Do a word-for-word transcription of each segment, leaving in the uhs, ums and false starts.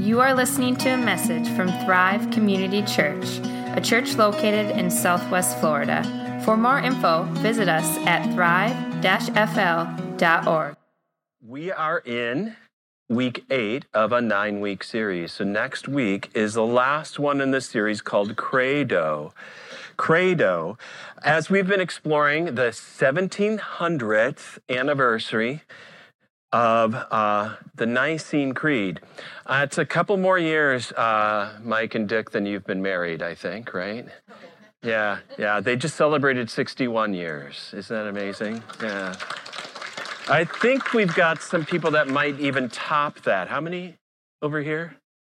You are listening to a message from Thrive Community Church, a church located in Southwest Florida. For more info, visit us at thrive dash f l dot org. We are in week eight of a nine-week series. So next week is the last one in the series called Credo. Credo. As we've been exploring the seventeen hundredth anniversary of uh, the Nicene Creed. Uh, it's a couple more years, uh, Mike and Dick, than you've been married, I think, right? Yeah, yeah. They just celebrated sixty-one years. Isn't that amazing? Yeah. I think we've got some people that might even top that. How many over here?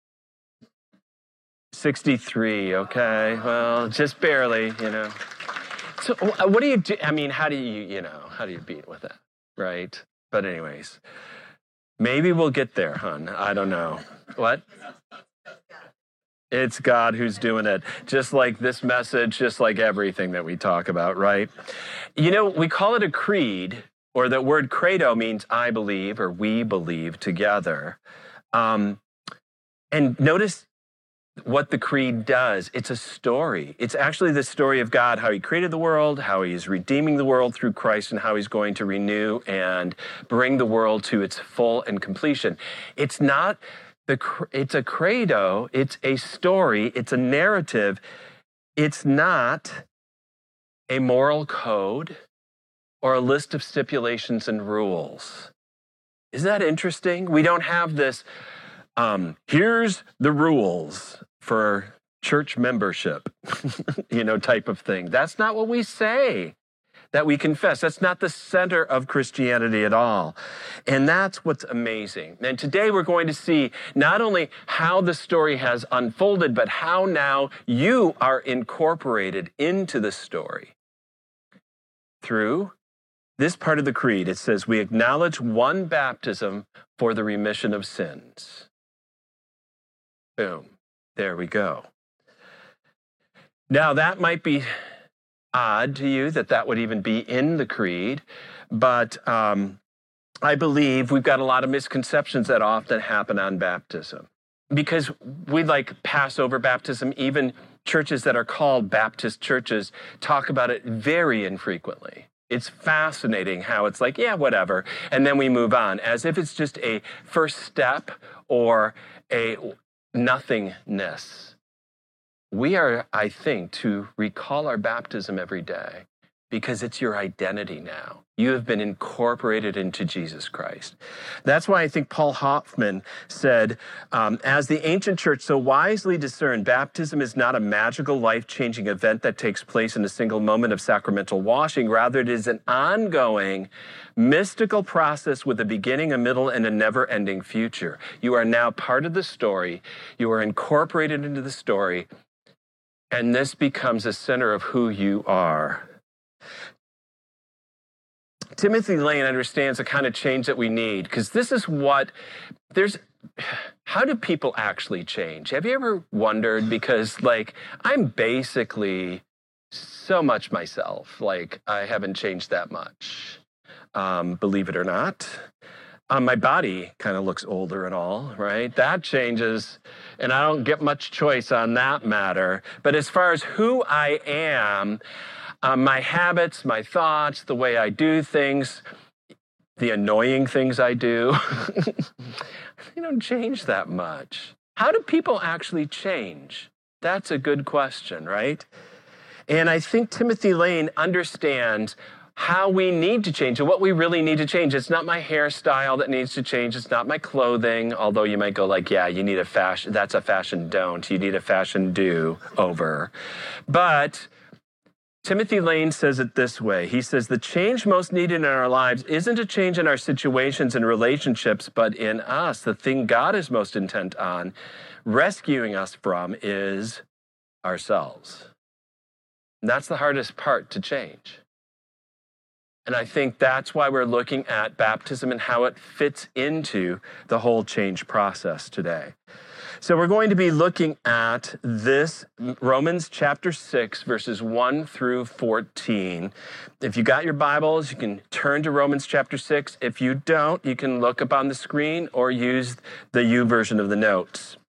sixty-three, okay. Well, just barely, you know. So what do you do? I mean, how do you, you know, how do you beat with that, right? But anyways, maybe we'll get there, hon. I don't know. What? It's God who's doing it. Just like this message, just like everything that we talk about, right? You know, we call it a creed, or the word credo means I believe, or we believe together. Um, and notice what the creed does. It's a story. It's actually the story of God, how he created the world, how he is redeeming the world through Christ, and how he's going to renew and bring the world to its full and completion. It's not the, it's a credo. It's a story. It's a narrative. It's not a moral code or a list of stipulations and rules. Isn't that interesting? We don't have this, um, here's the rules for church membership, you know, type of thing. That's not what we say, that we confess. That's not the center of Christianity at all. And that's what's amazing. And today we're going to see not only how the story has unfolded, but how now you are incorporated into the story through this part of the creed. It says, we acknowledge one baptism for the remission of sins. Boom. There we go. Now, that might be odd to you that that would even be in the creed, but um, I believe we've got a lot of misconceptions that often happen on baptism. Because we like Passover baptism, even churches that are called Baptist churches talk about it very infrequently. It's fascinating how it's like, yeah, whatever, and then we move on, as if it's just a first step or a nothingness. We are, I think, to recall our baptism every day because it's your identity now. You have been incorporated into Jesus Christ. That's why I think Paul Hoffman said, um, as the ancient church so wisely discerned, baptism is not a magical, life-changing event that takes place in a single moment of sacramental washing. Rather, it is an ongoing, mystical process with a beginning, a middle, and a never-ending future. You are now part of the story. You are incorporated into the story, and this becomes the center of who you are. Timothy Lane understands the kind of change that we need, because this is what, there's, how do people actually change? Have you ever wondered? Because, like, I'm basically so much myself. Like, I haven't changed that much, um, believe it or not. Um, my body kind of looks older and all, right? That changes, and I don't get much choice on that matter. But as far as who I am, Um, my habits, my thoughts, the way I do things, the annoying things I do, they don't change that much. How do people actually change? That's a good question, right? And I think Timothy Lane understands how we need to change and what we really need to change. It's not my hairstyle that needs to change. It's not my clothing, although you might go like, yeah, you need a fashion, that's a fashion don't. You need a fashion do over. But Timothy Lane says it this way. He says, the change most needed in our lives isn't a change in our situations and relationships, but in us. The thing God is most intent on rescuing us from is ourselves. And that's the hardest part to change. And I think that's why we're looking at baptism and how it fits into the whole change process today. So we're going to be looking at this, Romans chapter six, verses one through fourteen. If you got your Bibles, you can turn to Romans chapter six. If you don't, you can look up on the screen or use the U version of the notes.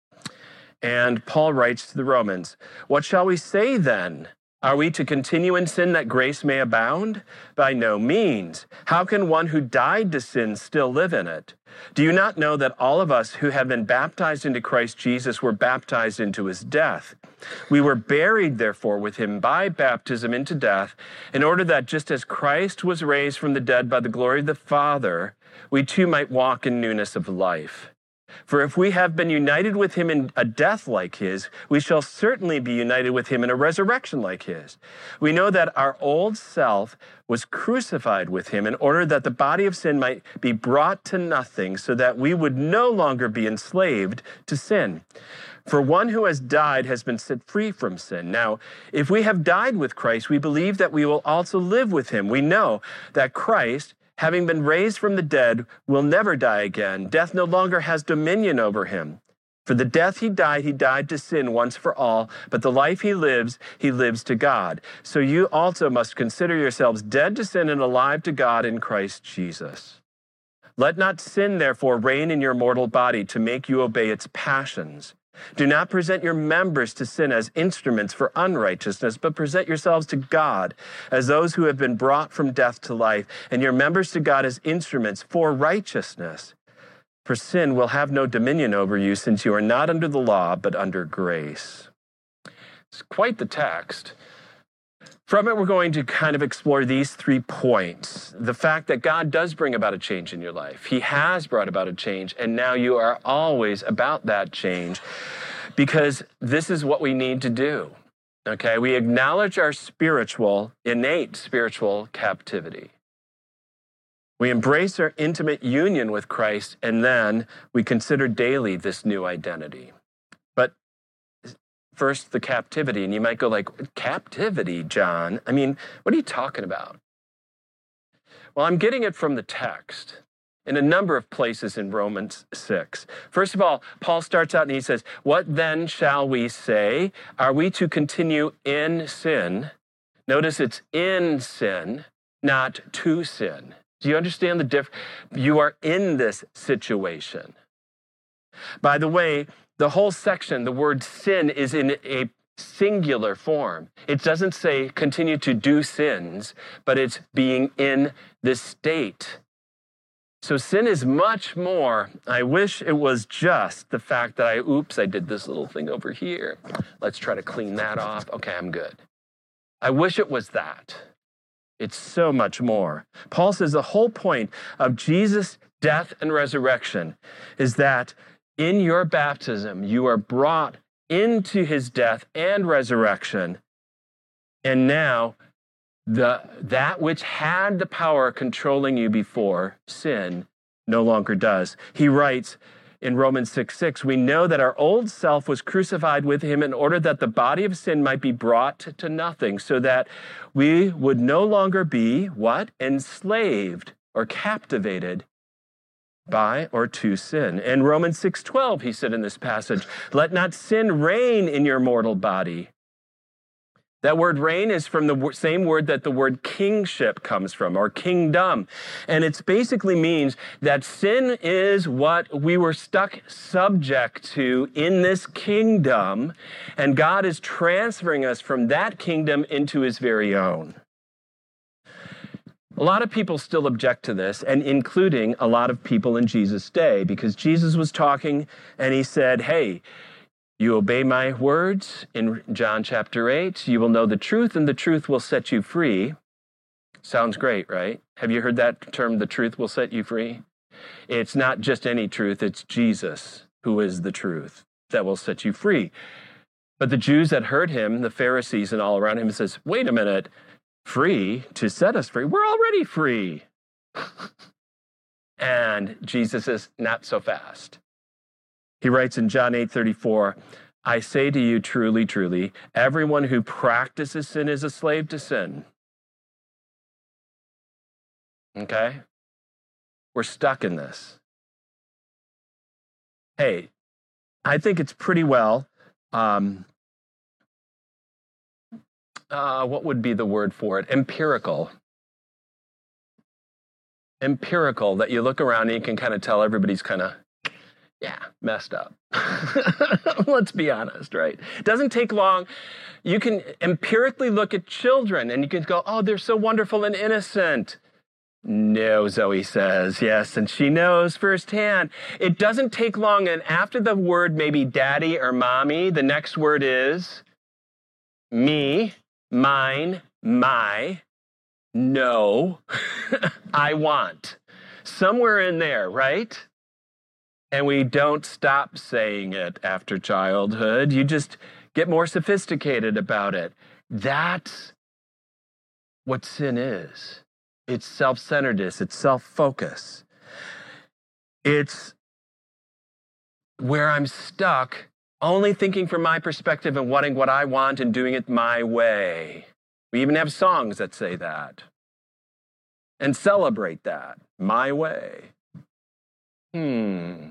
And Paul writes to the Romans, "What shall we say then? Are we to continue in sin that grace may abound? By no means. How can one who died to sin still live in it? Do you not know that all of us who have been baptized into Christ Jesus were baptized into his death? We were buried, therefore, with him by baptism into death, in order that just as Christ was raised from the dead by the glory of the Father, we too might walk in newness of life. For if we have been united with him in a death like his, we shall certainly be united with him in a resurrection like his. We know that our old self was crucified with him in order that the body of sin might be brought to nothing, so that we would no longer be enslaved to sin. For one who has died has been set free from sin. Now, if we have died with Christ, we believe that we will also live with him. We know that Christ, having been raised from the dead, will never die again. Death no longer has dominion over him. For the death he died, he died to sin once for all, but the life he lives, he lives to God. So you also must consider yourselves dead to sin and alive to God in Christ Jesus. Let not sin, therefore, reign in your mortal body to make you obey its passions. Do not present your members to sin as instruments for unrighteousness, but present yourselves to God as those who have been brought from death to life, and your members to God as instruments for righteousness. For sin will have no dominion over you, since you are not under the law, but under grace." It's quite the text. From it, we're going to kind of explore these three points. The fact that God does bring about a change in your life. He has brought about a change, and now you are always about that change, because this is what we need to do. Okay, we acknowledge our spiritual, innate spiritual captivity. We embrace our intimate union with Christ, and then we consider daily this new identity. But first, the captivity, and you might go like, captivity, John? I mean, what are you talking about? Well, I'm getting it from the text in a number of places in Romans six. First of all, Paul starts out and he says, "What then shall we say? Are we to continue in sin?" Notice it's in sin, not to sin. Do you understand the difference? You are in this situation. By the way, the whole section, the word sin is in a singular form. It doesn't say continue to do sins, but it's being in this state. So sin is much more. I wish it was just the fact that I, oops, I did this little thing over here. Let's try to clean that off. Okay, I'm good. I wish it was that. It's so much more. Paul says the whole point of Jesus' death and resurrection is that in your baptism, you are brought into his death and resurrection. And now, the that which had the power controlling you before, sin, no longer does. He writes in Romans six six, "We know that our old self was crucified with him in order that the body of sin might be brought to nothing, so that we would no longer be," what? "Enslaved or captivated by or to sin." In Romans six twelve, he said in this passage, "Let not sin reign in your mortal body." That word reign is from the same word that the word kingship comes from, or kingdom. And it basically means that sin is what we were stuck subject to in this kingdom, and God is transferring us from that kingdom into his very own. A lot of people still object to this, and including a lot of people in Jesus' day, because Jesus was talking and he said, hey, you obey my words in John chapter eight, you will know the truth, and the truth will set you free. Sounds great, right? Have you heard that term, the truth will set you free? It's not just any truth, it's Jesus who is the truth that will set you free. But the Jews that heard him, the Pharisees and all around him, says, wait a minute, free to set us free? We're already free. And Jesus says, not so fast. He writes in John eight thirty-four, I say to you truly, truly, everyone who practices sin is a slave to sin. Okay? We're stuck in this. Hey, I think it's pretty well, um, uh, what would be the word for it? Empirical. Empirical, that you look around and you can kind of tell everybody's kind of Yeah, messed up. Let's be honest, right? It doesn't take long. You can empirically look at children and you can go, oh, they're so wonderful and innocent. No, Zoe says, yes, and she knows firsthand. It doesn't take long, and after the word maybe daddy or mommy, the next word is me, mine, my, no, I want. Somewhere in there, right? And we don't stop saying it after childhood. You just get more sophisticated about it. That's what sin is. It's self-centeredness. It's self-focus. It's where I'm stuck only thinking from my perspective and wanting what I want and doing it my way. We even have songs that say that and celebrate that, my way. Hmm.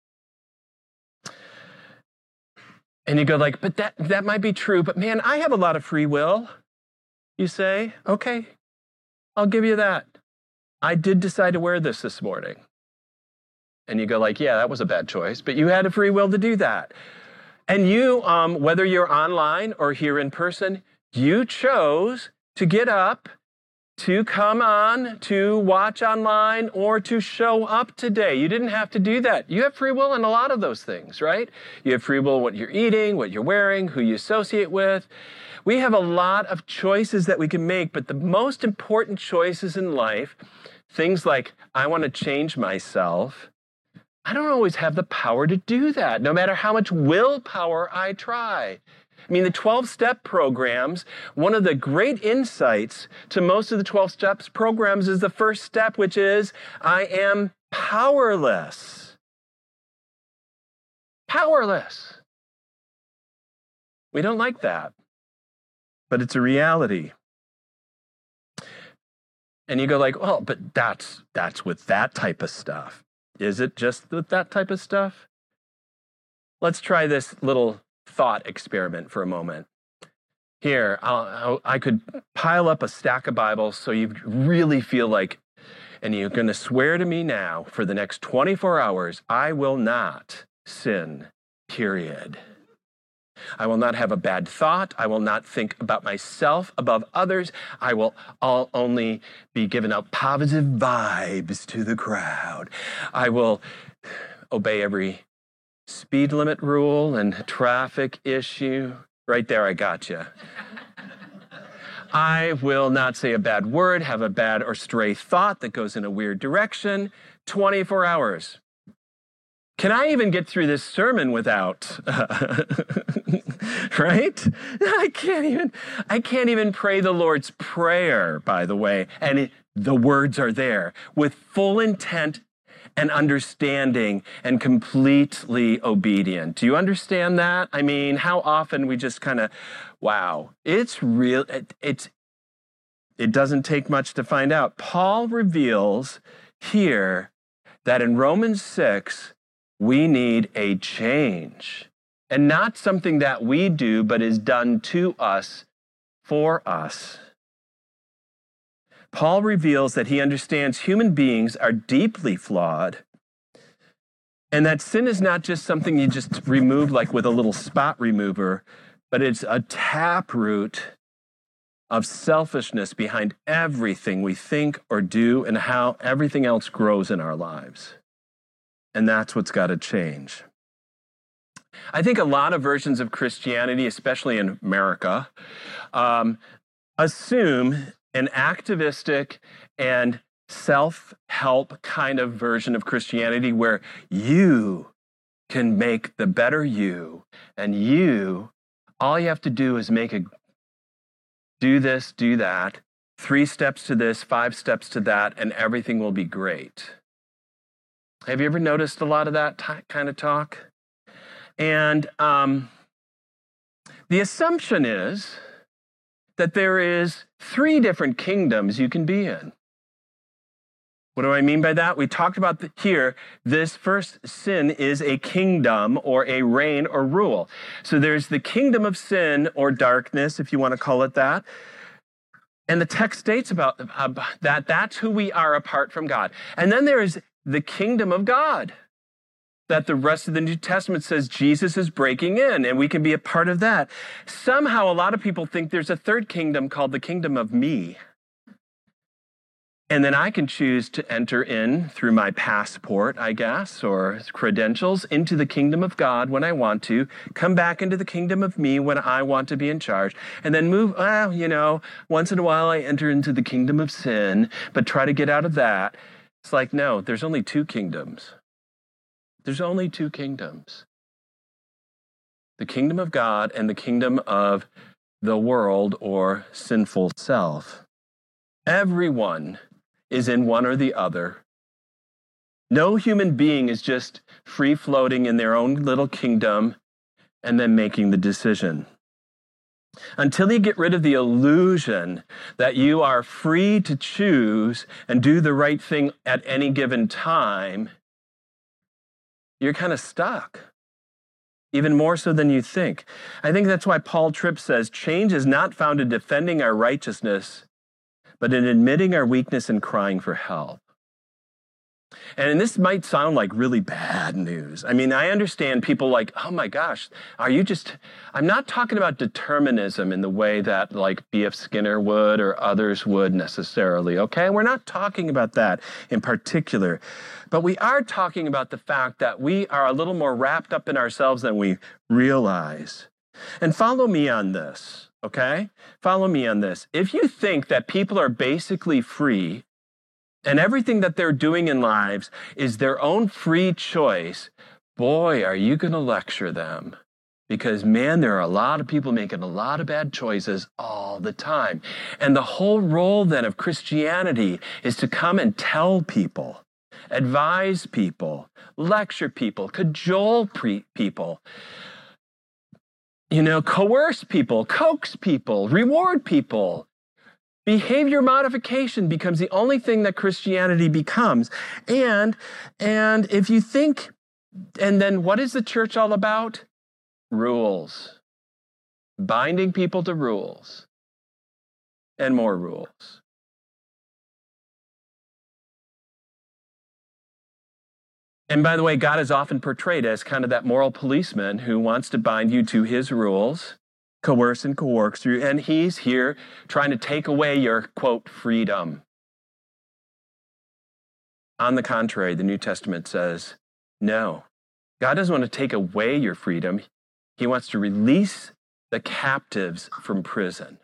And you go like, but that, that might be true, but man, I have a lot of free will. You say, okay, I'll give you that. I did decide to wear this this morning. And you go like, yeah, that was a bad choice, but you had a free will to do that. And you, um, whether you're online or here in person, you chose to get up, to come on, to watch online, or to show up today. You didn't have to do that. You have free will in a lot of those things, right? You have free will in what you're eating, what you're wearing, who you associate with. We have a lot of choices that we can make, but the most important choices in life, things like, I want to change myself, I don't always have the power to do that, no matter how much willpower I try. I mean, the twelve-step programs, one of the great insights to most of the twelve steps programs is the first step, which is, I am powerless. Powerless. We don't like that, but it's a reality. And you go like, well, but that's that's with that type of stuff. Is it just with that type of stuff? Let's try this little thought experiment for a moment. Here, I'll, I could pile up a stack of Bibles so you really feel like, and you're going to swear to me now for the next twenty-four hours, I will not sin, period. I will not have a bad thought. I will not think about myself above others. I will I'll only be giving out positive vibes to the crowd. I will obey every speed limit rule and traffic issue. Right there, I got you. I will not say a bad word, have a bad or stray thought that goes in a weird direction. twenty-four hours. Can I even get through this sermon without, uh, right? I can't even, I can't even pray the Lord's Prayer, by the way, and it, the words are there with full intent and understanding and completely obedient. Do you understand that? I mean, how often we just kind of, wow, it's real, it, it's, it doesn't take much to find out. Paul reveals here that in Romans six, we need a change, and not something that we do, but is done to us, for us. Paul reveals that he understands human beings are deeply flawed, and that sin is not just something you just remove like with a little spot remover, but it's a taproot of selfishness behind everything we think or do and how everything else grows in our lives. And that's what's got to change. I think a lot of versions of Christianity, especially in America, um, assume an activistic and self-help kind of version of Christianity where you can make the better you, and you, all you have to do is make a, do this, do that, three steps to this, five steps to that, and everything will be great. Have you ever noticed a lot of that t- kind of talk? And um, the assumption is that there is three different kingdoms you can be in. What do I mean by that? We talked about the, here, this first sin is a kingdom or a reign or rule. So there's the kingdom of sin or darkness, if you want to call it that. And the text states about uh, that that's who we are apart from God. And then there is the kingdom of God. that the rest of the New Testament says Jesus is breaking in, and we can be a part of that. Somehow, a lot of people think there's a third kingdom called the kingdom of me. And then I can choose to enter in through my passport, I guess, or credentials into the kingdom of God when I want to, come back into the kingdom of me when I want to be in charge, and then move, well, you know, once in a while I enter into the kingdom of sin, but try to get out of that. It's like, no, there's only two kingdoms. There's only two kingdoms. The kingdom of God and the kingdom of the world or sinful self. Everyone is in one or the other. No human being is just free-floating in their own little kingdom and then making the decision. Until you get rid of the illusion that you are free to choose and do the right thing at any given time, you're kind of stuck, even more so than you think. I think that's why Paul Tripp says, change is not found in defending our righteousness, but in admitting our weakness and crying for help. And this might sound like really bad news. I mean, I understand people like, oh my gosh, are you just, I'm not talking about determinism in the way that like B F Skinner would or others would necessarily, okay? We're not talking about that in particular. But we are talking about the fact that we are a little more wrapped up in ourselves than we realize. And follow me on this, okay? Follow me on this. If you think that people are basically free and everything that they're doing in lives is their own free choice, boy, are you going to lecture them. Because, man, there are a lot of people making a lot of bad choices all the time. And the whole role then of Christianity is to come and tell people, advise people, lecture people, cajole pre- people, you know, coerce people, coax people, reward people. Behavior modification becomes the only thing that Christianity becomes. And, and if you think, and then what is the church all about? Rules. Binding people to rules. And more rules. And by the way, God is often portrayed as kind of that moral policeman who wants to bind you to his rules, coerce and coerce you, and he's here trying to take away your, quote, freedom. On the contrary, the New Testament says, no, God doesn't want to take away your freedom. He wants to release the captives from prison.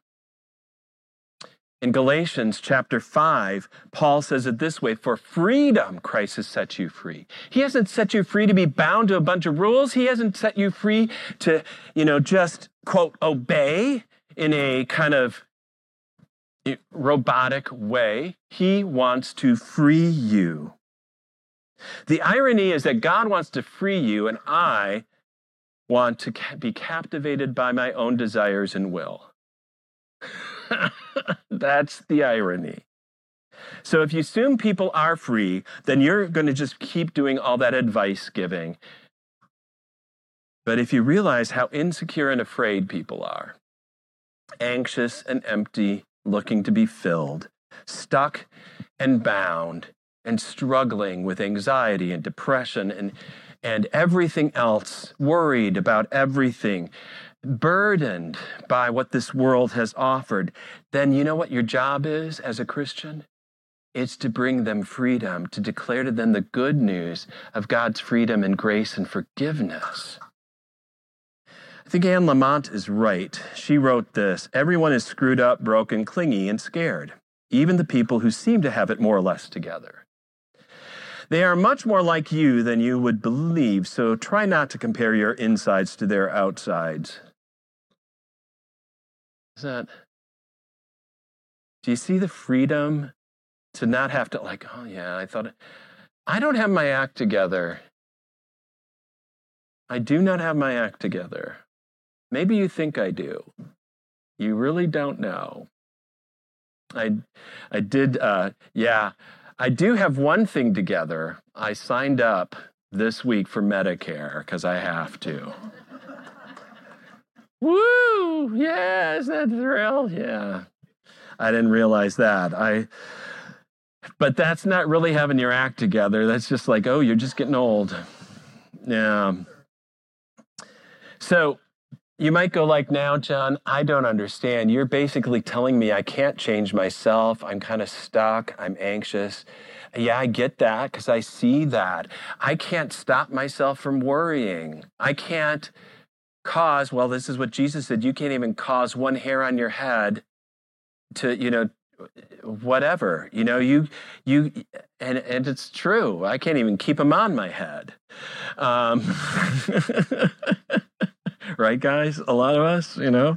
In Galatians chapter five, Paul says it this way, for freedom, Christ has set you free. He hasn't set you free to be bound to a bunch of rules. He hasn't set you free to, you know, just, quote, obey in a kind of robotic way. He wants to free you. The irony is that God wants to free you, and I want to be captivated by my own desires and will. That's the irony. So if you assume people are free, then you're going to just keep doing all that advice giving. But if you realize how insecure and afraid people are, anxious and empty, looking to be filled, stuck and bound, and struggling with anxiety and depression and, and everything else, worried about everything, burdened by what this world has offered, then you know what your job is as a Christian? It's to bring them freedom, to declare to them the good news of God's freedom and grace and forgiveness. I think Anne Lamott is right. She wrote this, everyone is screwed up, broken, clingy, and scared, even the people who seem to have it more or less together. They are much more like you than you would believe, so try not to compare your insides to their outsides. Is that, do you see the freedom to not have to like, oh yeah, I thought, it, I don't have my act together. I do not have my act together. Maybe you think I do. You really don't know. I, I did, uh, yeah, I do have one thing together. I signed up this week for Medicare because I have to. Woo! Yeah, isn't that thrilled? Yeah. I didn't realize that. I, but that's not really having your act together. That's just like, oh, you're just getting old. Yeah. So you might go like, now, John, I don't understand. You're basically telling me I can't change myself. I'm kind of stuck. I'm anxious. Yeah, I get that because I see that. I can't stop myself from worrying. I can't cause, well, this is what Jesus said, you can't even cause one hair on your head to, you know, whatever, you know, you, you, and, and it's true. I can't even keep them on my head. Um, right, guys? A lot of us, you know,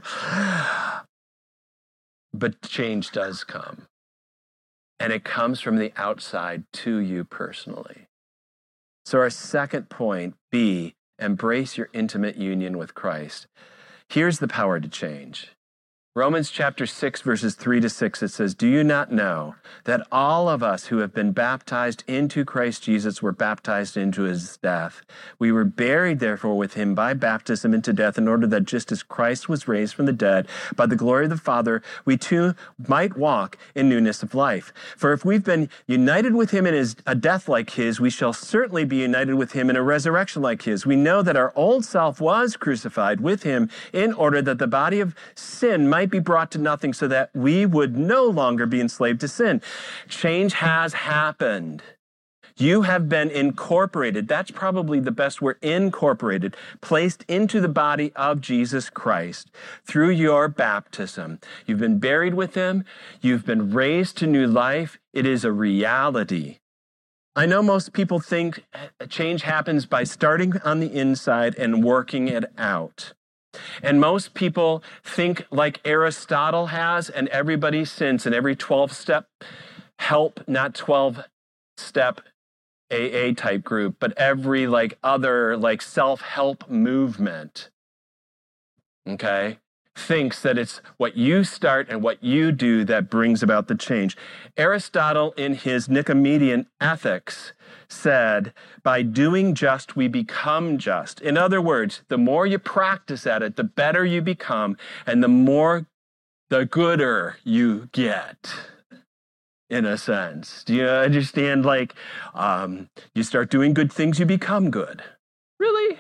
but change does come. And it comes from the outside to you personally. So our second point, B, embrace your intimate union with Christ. Here's the power to change. Romans chapter six, verses three to six, it says, do you not know that all of us who have been baptized into Christ Jesus were baptized into his death? We were buried, therefore, with him by baptism into death, in order that just as Christ was raised from the dead by the glory of the Father, we too might walk in newness of life. For if we've been united with him in his, a death like his, we shall certainly be united with him in a resurrection like his. We know that our old self was crucified with him in order that the body of sin might be brought to nothing, so that we would no longer be enslaved to sin. Change has happened. You have been incorporated. That's probably the best word, incorporated, placed into the body of Jesus Christ through your baptism. You've been buried with him. You've been raised to new life. It is a reality. I know most people think change happens by starting on the inside and working it out. And most people think like Aristotle has, and everybody since, and every twelve-step help, not twelve-step A A type group, but every like other like self-help movement, okay, thinks that it's what you start and what you do that brings about the change. Aristotle, in his Nicomachean Ethics, said, by doing just, we become just. In other words, the more you practice at it, the better you become, and the more, the gooder you get, in a sense. Do you understand? Like, um, you start doing good things, you become good. Really?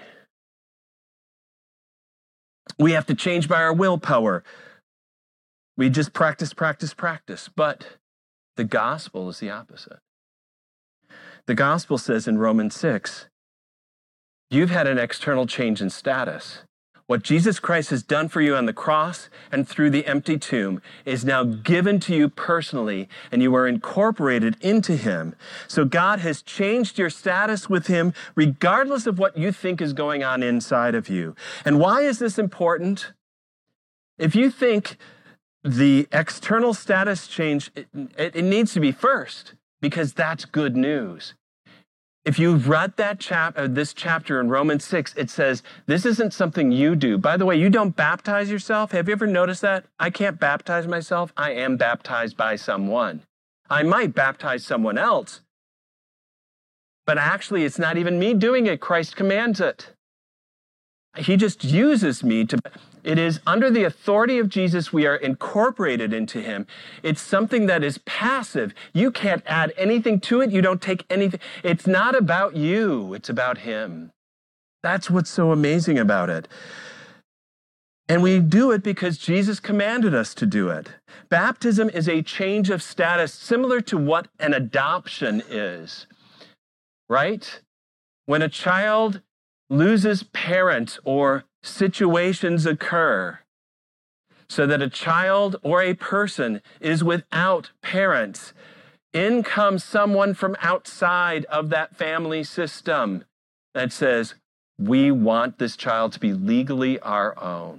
We have to change by our willpower. We just practice, practice, practice. But the gospel is the opposite. The gospel says in Romans six, you've had an external change in status. What Jesus Christ has done for you on the cross and through the empty tomb is now given to you personally, and you are incorporated into him. So God has changed your status with him regardless of what you think is going on inside of you. And why is this important? If you think the external status change, it, it, it needs to be first, because that's good news. If you've read that chap- uh, this chapter in Romans six, it says, this isn't something you do. By the way, you don't baptize yourself. Have you ever noticed that? I can't baptize myself. I am baptized by someone. I might baptize someone else, but actually it's not even me doing it. Christ commands it. He just uses me to, it is under the authority of Jesus, we are incorporated into him. It's something that is passive. You can't add anything to it. You don't take anything. It's not about you. It's about him. That's what's so amazing about it. And we do it because Jesus commanded us to do it. Baptism is a change of status similar to what an adoption is, right? When a child loses parents or situations occur so that a child or a person is without parents, in comes someone from outside of that family system that says, we want this child to be legally our own.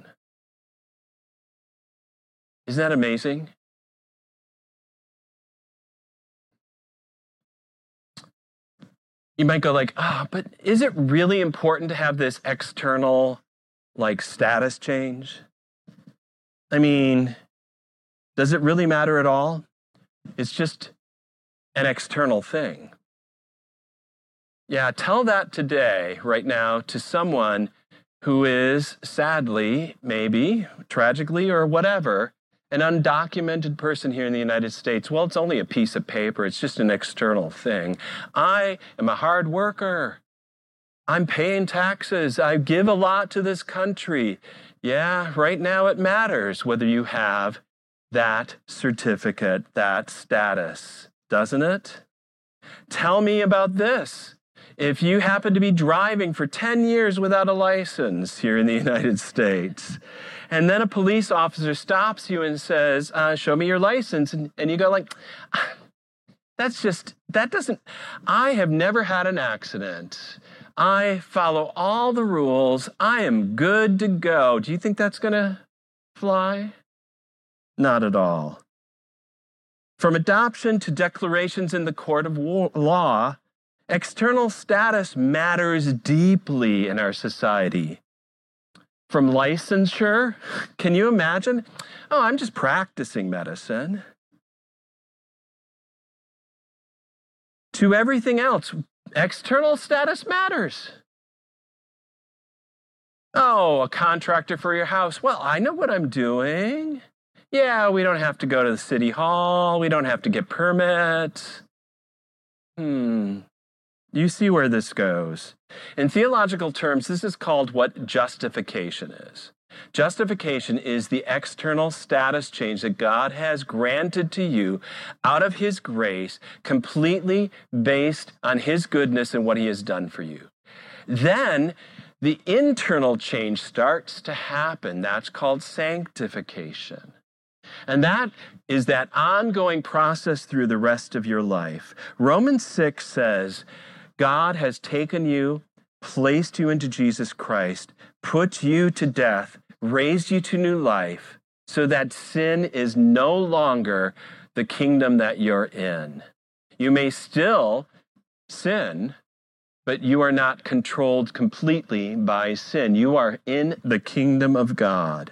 Isn't that amazing? You might go like, ah, oh, but is it really important to have this external, like, status change? I mean, does it really matter at all? It's just an external thing. Yeah, tell that today, right now, to someone who is sadly, maybe, tragically, or whatever, an undocumented person here in the United States. Well, it's only a piece of paper. It's just an external thing. I am a hard worker. I'm paying taxes. I give a lot to this country. Yeah, right now it matters whether you have that certificate, that status, doesn't it? Tell me about this. If you happen to be driving for ten years without a license here in the United States, and then a police officer stops you and says, uh, show me your license, and, and you go like, that's just, that doesn't, I have never had an accident. I follow all the rules. I am good to go. Do you think that's going to fly? Not at all. From adoption to declarations in the court of law, external status matters deeply in our society. From licensure, can you imagine? Oh, I'm just practicing medicine. To everything else, external status matters. Oh, a contractor for your house. Well, I know what I'm doing. Yeah, we don't have to go to the city hall. We don't have to get permits. Hmm. You see where this goes. In theological terms, this is called what justification is. Justification is the external status change that God has granted to you out of His grace, completely based on His goodness and what He has done for you. Then the internal change starts to happen. That's called sanctification. And that is that ongoing process through the rest of your life. Romans six says, God has taken you, placed you into Jesus Christ, put you to death, raised you to new life, so that sin is no longer the kingdom that you're in. You may still sin, but you are not controlled completely by sin. You are in the kingdom of God.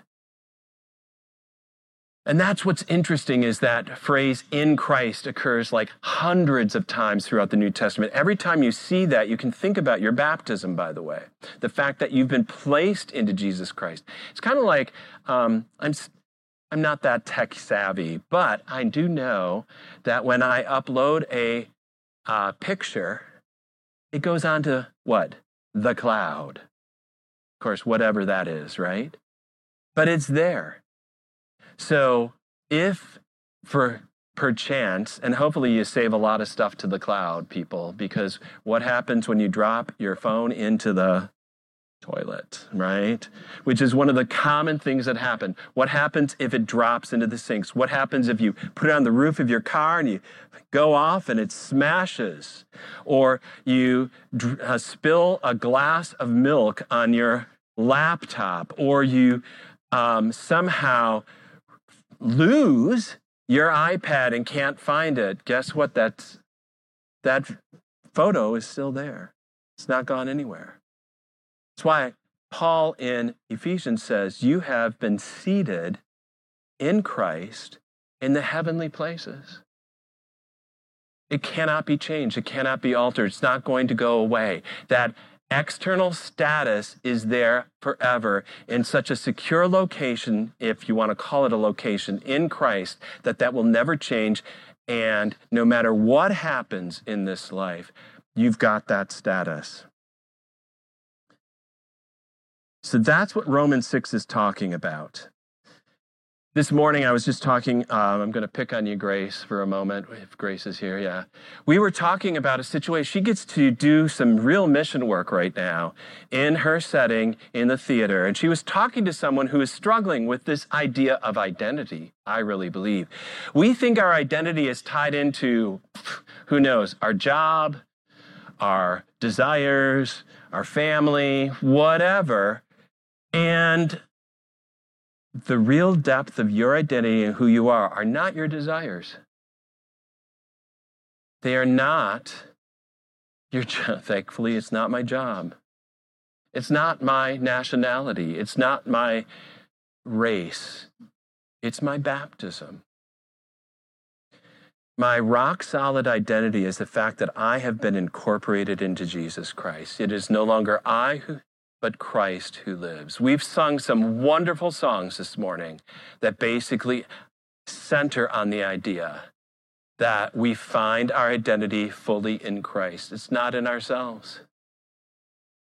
And that's what's interesting, is that phrase in Christ occurs like hundreds of times throughout the New Testament. Every time you see that, you can think about your baptism, by the way. The fact that you've been placed into Jesus Christ. It's kind of like, um, I'm, I'm not that tech savvy, but I do know that when I upload a uh, picture, it goes on to what? The cloud. Of course, whatever that is, right? But it's there. So if, for perchance, and hopefully you save a lot of stuff to the cloud, people, because what happens when you drop your phone into the toilet, right? Which is one of the common things that happen. What happens if it drops into the sinks? What happens if you put it on the roof of your car and you go off and it smashes? Or you uh, spill a glass of milk on your laptop, or you um, somehow lose your iPad and can't find it. Guess what? That's, that photo is still there. It's not gone anywhere. That's why Paul in Ephesians says, you have been seated in Christ in the heavenly places. It cannot be changed. It cannot be altered. It's not going to go away. That external status is there forever in such a secure location, if you want to call it a location, in Christ, that that will never change. And no matter what happens in this life, you've got that status. So that's what Romans six is talking about. This morning, I was just talking, um, I'm going to pick on you, Grace, for a moment, if Grace is here, yeah. We were talking about a situation. She gets to do some real mission work right now in her setting in the theater. And she was talking to someone who is struggling with this idea of identity, I really believe. We think our identity is tied into, who knows, our job, our desires, our family, whatever. And the real depth of your identity and who you are are not your desires. They are not your job. Thankfully, it's not my job. It's not my nationality. It's not my race. It's my baptism. My rock-solid identity is the fact that I have been incorporated into Jesus Christ. It is no longer I who but Christ who lives. We've sung some wonderful songs this morning that basically center on the idea that we find our identity fully in Christ. It's not in ourselves.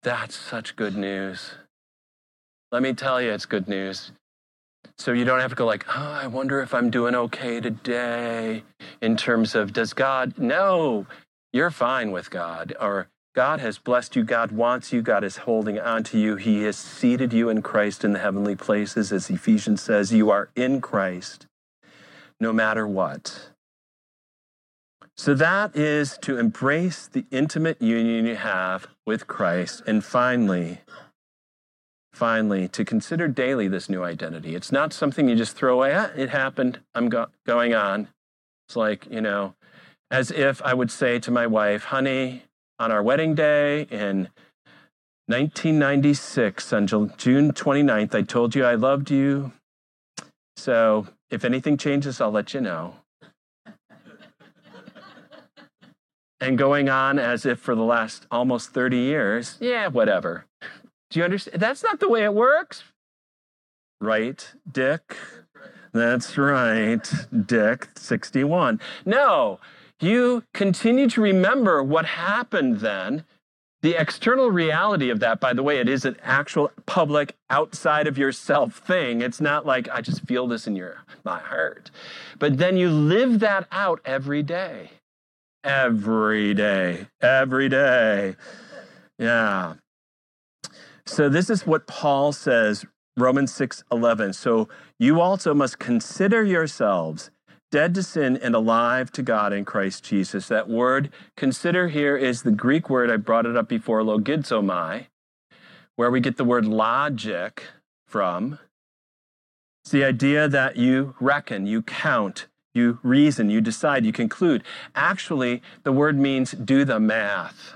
That's such good news. Let me tell you, it's good news. So you don't have to go like, oh, I wonder if I'm doing okay today in terms of, does God? No, you're fine with God. Or God has blessed you. God wants you. God is holding on to you. He has seated you in Christ in the heavenly places. As Ephesians says, you are in Christ no matter what. So that is to embrace the intimate union you have with Christ. And finally, finally, to consider daily this new identity. It's not something you just throw away. Ah, it happened. I'm go- going on. It's like, you know, as if I would say to my wife, honey, on our wedding day in nineteen ninety-six, on June twenty-ninth, I told you I loved you. So if anything changes, I'll let you know. And going on as if for the last almost thirty years, yeah, whatever. Do you understand? That's not the way it works. Right, Dick? That's right, Dick, sixty-one. No, you continue to remember what happened then. The external reality of that, by the way, it is an actual public, outside of yourself thing. It's not like, I just feel this in your my heart. But then you live that out every day. Every day. Every day. Yeah. So this is what Paul says, Romans six eleven. So you also must consider yourselves dead to sin and alive to God in Christ Jesus. That word consider here is the Greek word, I brought it up before, logizomai, where we get the word logic from. It's the idea that you reckon, you count, you reason, you decide, you conclude. Actually, the word means do the math.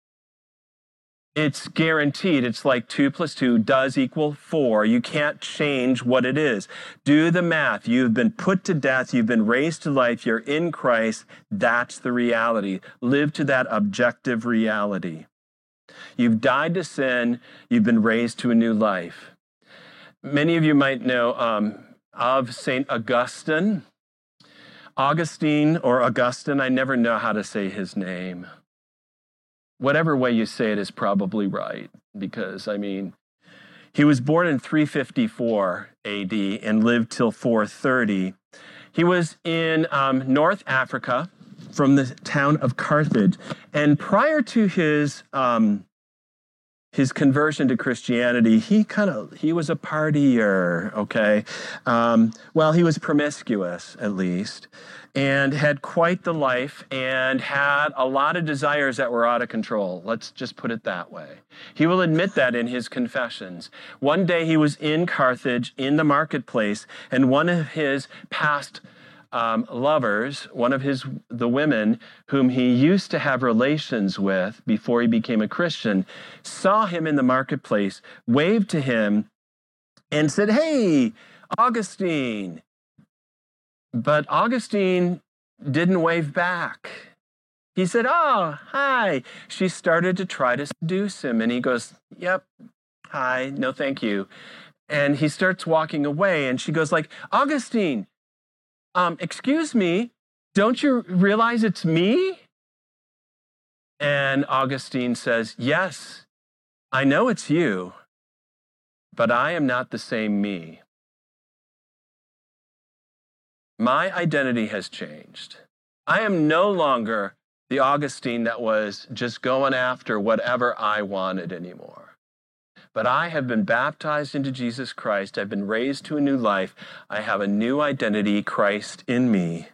It's guaranteed. It's like two plus two does equal four. You can't change what it is. Do the math. You've been put to death. You've been raised to life. You're in Christ. That's the reality. Live to that objective reality. You've died to sin. You've been raised to a new life. Many of you might know um, of Saint Augustine. Augustine or Augustine, I never know how to say his name. Whatever way you say it is probably right, because, I mean, he was born in three fifty-four A D and lived till four thirty. He was in um, North Africa from the town of Carthage. And prior to his um, his conversion to Christianity, he kind of, he was a partier, okay? Um, well, he was promiscuous, at least, and had quite the life and had a lot of desires that were out of control. Let's just put it that way. He will admit that in his confessions. One day he was in Carthage in the marketplace, and one of his past um, lovers, one of his the women whom he used to have relations with before he became a Christian, saw him in the marketplace, waved to him, and said, "Hey, Augustine." But Augustine didn't wave back. He said, "Oh, hi." She started to try to seduce him, and he goes, "Yep, hi, no thank you." And he starts walking away, and she goes like, "Augustine, um, excuse me, don't you realize it's me?" And Augustine says, "Yes, I know it's you, but I am not the same me. My identity has changed. I am no longer the Augustine that was just going after whatever I wanted anymore. But I have been baptized into Jesus Christ. I've been raised to a new life. I have a new identity, Christ in me."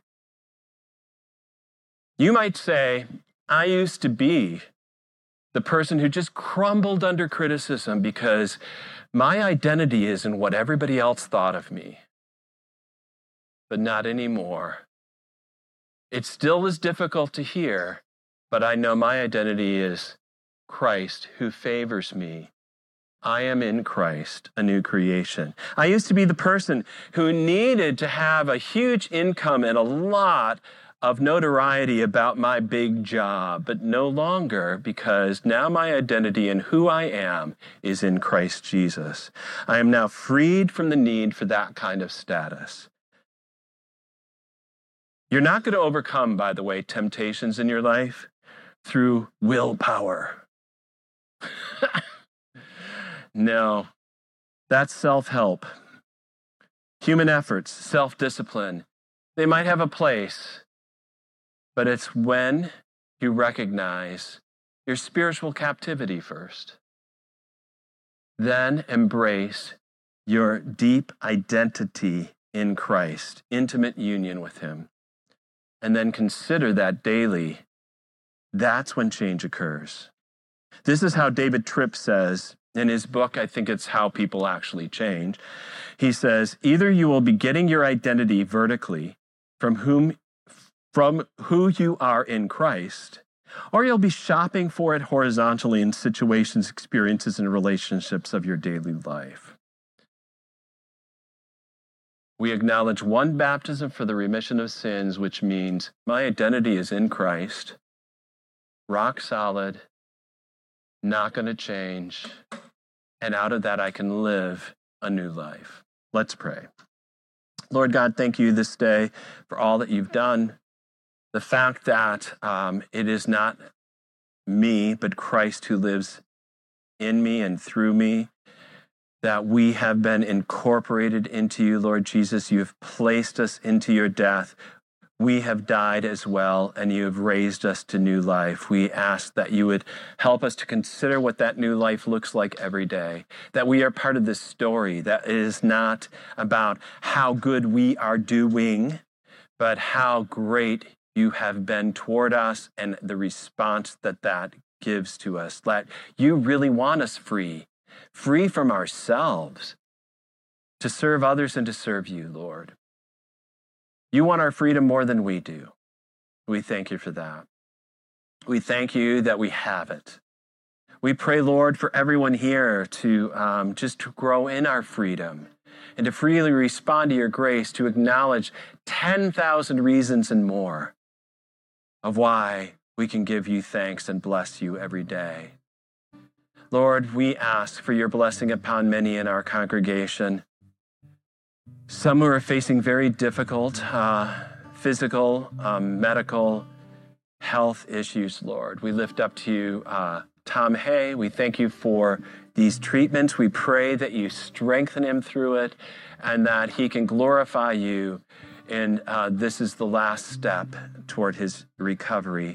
You might say, I used to be the person who just crumbled under criticism because my identity is in what everybody else thought of me. But not anymore. It still is difficult to hear, but I know my identity is Christ who favors me. I am in Christ, a new creation. I used to be the person who needed to have a huge income and a lot of notoriety about my big job, but no longer, because now my identity and who I am is in Christ Jesus. I am now freed from the need for that kind of status. You're not going to overcome, by the way, temptations in your life through willpower. No, that's self-help. Human efforts, self-discipline, they might have a place, but it's when you recognize your spiritual captivity first. Then embrace your deep identity in Christ, intimate union with him, and then consider that daily. That's when change occurs. This is how David Tripp says in his book, I think it's How People Actually Change. He says, either you will be getting your identity vertically from whom, from who you are in Christ, or you'll be shopping for it horizontally in situations, experiences, and relationships of your daily life. We acknowledge one baptism for the remission of sins, which means my identity is in Christ, rock solid, not going to change, and out of that I can live a new life. Let's pray. Lord God, thank you this day for all that you've done. The fact that um, it is not me, but Christ who lives in me and through me, that we have been incorporated into you, Lord Jesus. You have placed us into your death. We have died as well, and you have raised us to new life. We ask that you would help us to consider what that new life looks like every day, that we are part of this story, that it is not about how good we are doing, but how great you have been toward us and the response that that gives to us. That you really want us free, free from ourselves, to serve others and to serve you, Lord. You want our freedom more than we do. We thank you for that. We thank you that we have it. We pray, Lord, for everyone here to um, just to grow in our freedom and to freely respond to your grace, to acknowledge ten thousand reasons and more of why we can give you thanks and bless you every day. Lord, we ask for your blessing upon many in our congregation. Some who are facing very difficult uh, physical, um, medical, health issues, Lord. We lift up to you uh, Tom Hay. We thank you for these treatments. We pray that you strengthen him through it and that he can glorify you. And uh, this is the last step toward his recovery.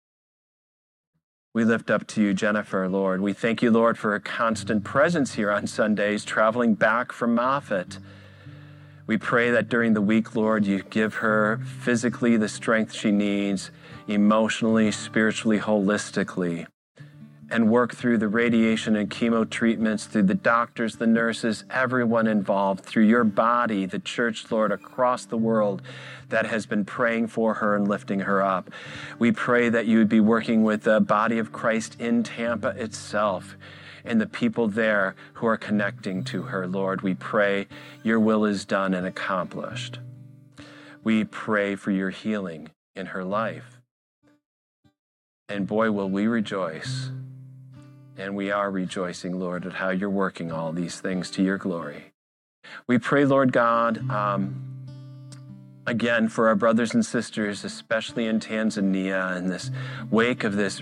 We lift up to you, Jennifer, Lord. We thank you, Lord, for a constant presence here on Sundays, traveling back from Moffat. We pray that during the week, Lord, you give her physically the strength she needs, emotionally, spiritually, holistically, and work through the radiation and chemo treatments, through the doctors, the nurses, everyone involved, through your body, the church, Lord, across the world that has been praying for her and lifting her up. We pray that you would be working with the body of Christ in Tampa itself, and the people there who are connecting to her, Lord. We pray your will is done and accomplished. We pray for your healing in her life. And boy, will we rejoice. And we are rejoicing, Lord, at how you're working all these things to your glory. We pray, Lord God, um, again, for our brothers and sisters, especially in Tanzania, in this wake of this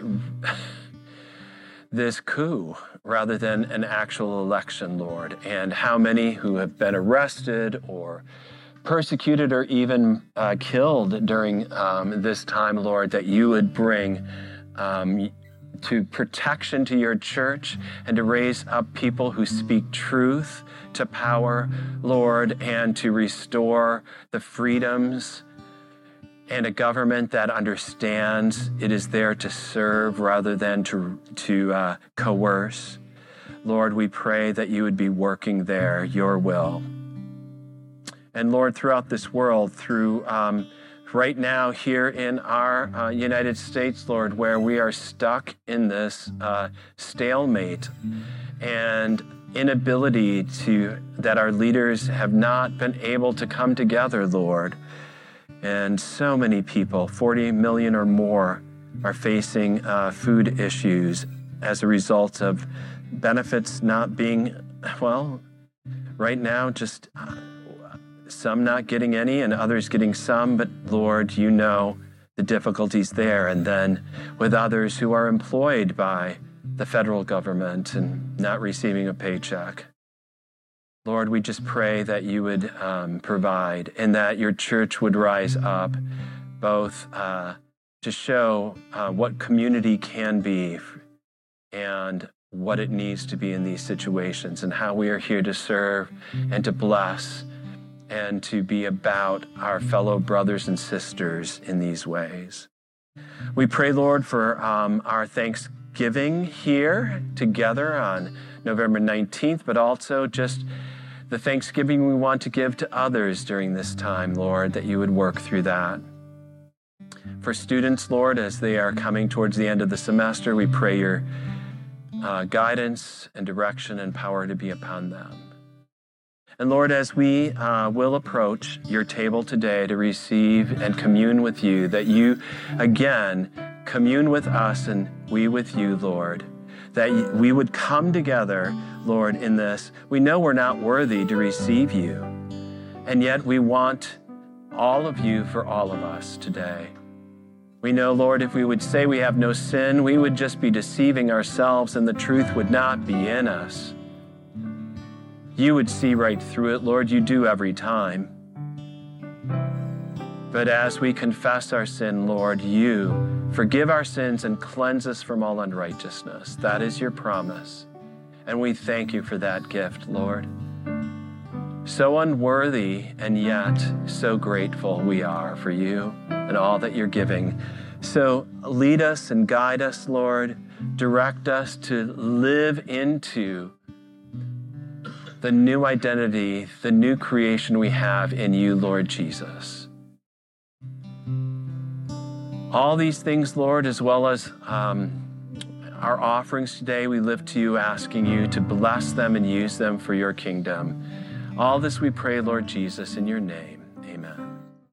this coup rather than an actual election, Lord, and how many who have been arrested or persecuted or even uh, killed during um, this time, Lord, that you would bring um, to protection to your church and to raise up people who speak truth to power, Lord, and to restore the freedoms and a government that understands it is there to serve rather than to, to uh, coerce. Lord, we pray that you would be working there, your will. And Lord, throughout this world, through um, right now here in our uh, United States, Lord, where we are stuck in this uh, stalemate and inability to, that our leaders have not been able to come together, Lord. And so many people, forty million or more, are facing uh, food issues as a result of benefits not being, well, right now, just uh, some not getting any and others getting some. But Lord, you know the difficulties there. And then with others who are employed by the federal government and not receiving a paycheck. Lord, we just pray that you would um, provide and that your church would rise up both uh, to show uh, what community can be and what it needs to be in these situations and how we are here to serve and to bless and to be about our fellow brothers and sisters in these ways. We pray, Lord, for um, our Thanksgiving here together on November nineteenth, but also just the Thanksgiving we want to give to others during this time, Lord, that you would work through that. For students, Lord, as they are coming towards the end of the semester, we pray your uh, guidance and direction and power to be upon them. And Lord, as we uh, will approach your table today to receive and commune with you, that you, again, commune with us and we with you, Lord, that we would come together, Lord, in this. We know we're not worthy to receive you, and yet we want all of you for all of us today. We know, Lord, if we would say we have no sin, we would just be deceiving ourselves and the truth would not be in us. You would see right through it, Lord. You do every time. But as we confess our sin, Lord, you forgive our sins and cleanse us from all unrighteousness. That is your promise. And we thank you for that gift, Lord. So unworthy and yet so grateful we are for you and all that you're giving. So lead us and guide us, Lord. Direct us to live into the new identity, the new creation we have in you, Lord Jesus. All these things, Lord, as well as um, our offerings today, we lift to you, asking you to bless them and use them for your kingdom. All this we pray, Lord Jesus, in your name. Amen.